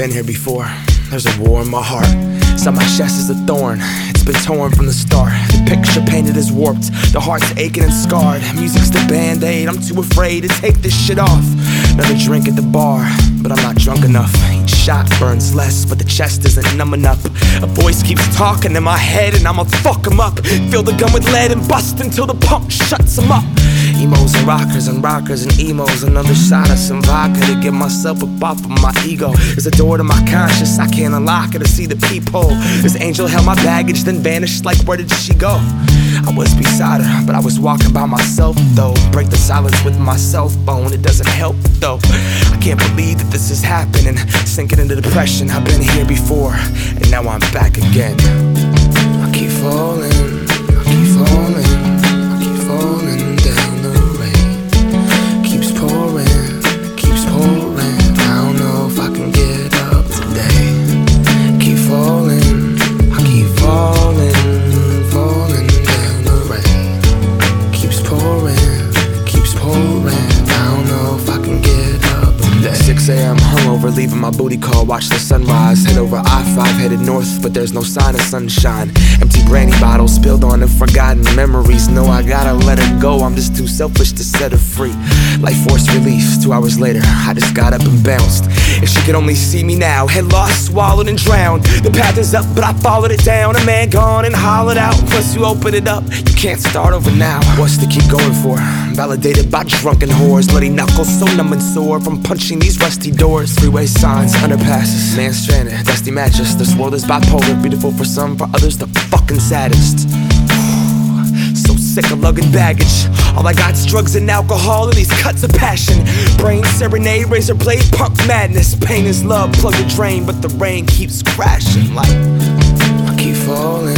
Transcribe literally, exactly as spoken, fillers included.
been here before. There's a war in my heart. Inside my chest is a thorn. It's been torn from the start. The picture painted is warped. The heart's aching and scarred. Music's the band-aid. I'm too afraid to take this shit off. Another drink at the bar, but I'm not drunk enough. Each shot burns less, but the chest isn't numb enough. A voice keeps talking in my head, and I'ma fuck him up. Fill the gun with lead and bust until the pump shuts him up. Emos and rockers and rockers and emos. Another shot of some vodka to get myself up off of my ego. There's a door to my conscience, I can't unlock it to see the peephole. This angel held my baggage, then vanished like where did she go? I was beside her, but I was walking by myself though. Break the silence with my cell phone, it doesn't help though. I can't believe that this is happening. Sinking into depression, I've been here before, and now I'm back again. I keep falling, I keep falling, I keep falling down the rain. Keeps pouring, keeps pouring. I don't know if I can get up today. Keep falling, I keep falling, falling down the rain. Keeps pouring, keeps pouring. I don't know if I can get up today. six a m hungover, leaving my booty call, watch the sunrise. Head over I five, headed north, but there's no sign of sunshine. Empty brandy bottles spilled on and forgotten memories. No, I gotta let her go, I'm just too selfish to set her free. Like forced relief, two hours later, I just got up and bounced. If she could only see me now, head lost, swallowed and drowned. The path is up, but I followed it down. A man gone and hollowed out. Once you open it up, you can't start over now. What's to keep going for? Validated by drunken whores. Bloody knuckles so numb and sore from punching these rusty doors. Freeway signs, underpasses, man stranded, dusty mattress. This world is bipolar, beautiful for some, for others the fucking saddest. So sick of lugging baggage. All I got's drugs and alcohol and these cuts of passion. Brain serenade, razor blade, punk madness. Pain is love, plug the drain, but the rain keeps crashing like I keep falling.